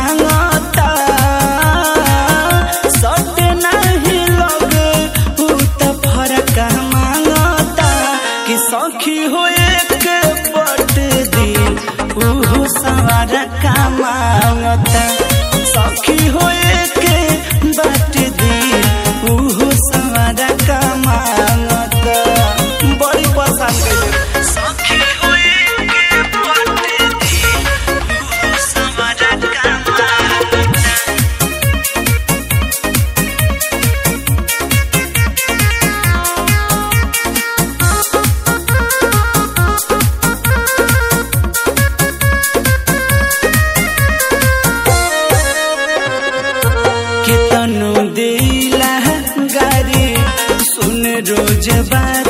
मांगता सट नहीं लगे उ त फरक मांगता कि सखी हो एक बट दिन उहो सवार का मांगता सखी हो एक बट दिन उहो सवार का मांगता बड़ी पसंद कइले सखी हो एक बट दिन उहो सवार का मांगता कितनो दिला गारी सुन रोज बात